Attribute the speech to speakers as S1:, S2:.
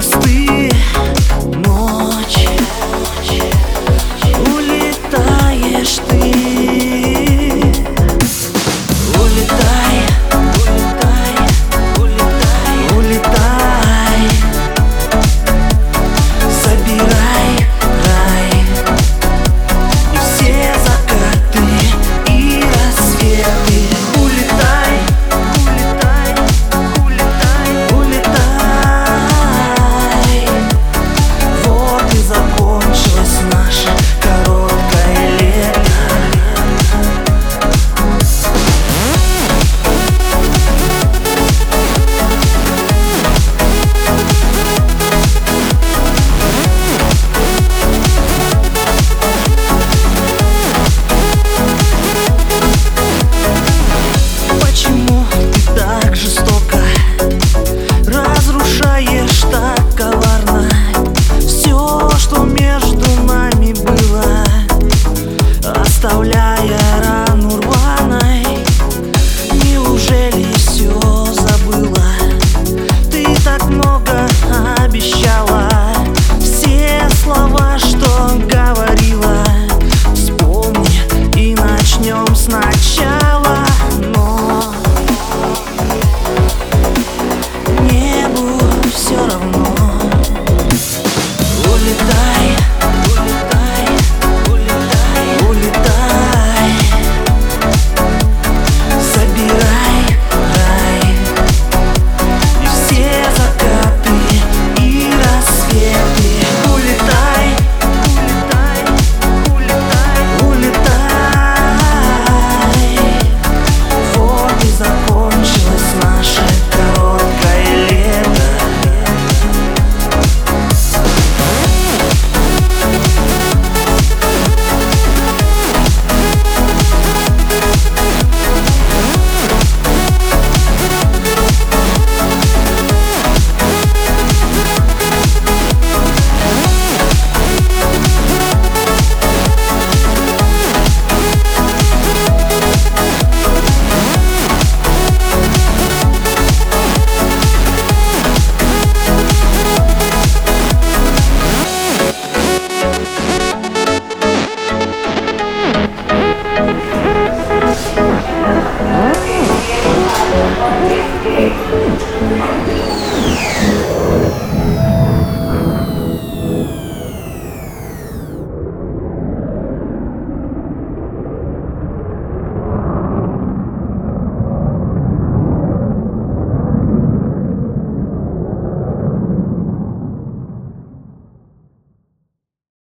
S1: мосты. Ночь, улетаешь ты. Улетай, улетай, улетай, улетай. Собирай рай и все закаты и рассветы. Улетай, улетай, улетай, улетай. Вот и закончилось наше короткое лето. Почему ты так жестоко разрушаешь так коварно все, что между нами было, оставляя рану рваной? Неужели все забыла? Ты так много обещала, все слова, что говорила. Вспомни и начнем сначала. Но небу все равно. Улетай, улетай, улетай, улетай. Собирай рай и все закаты и рассветы. Улетай, улетай, улетай, улетай. Вот и закончилось наше короткое лето.
S2: Thank you.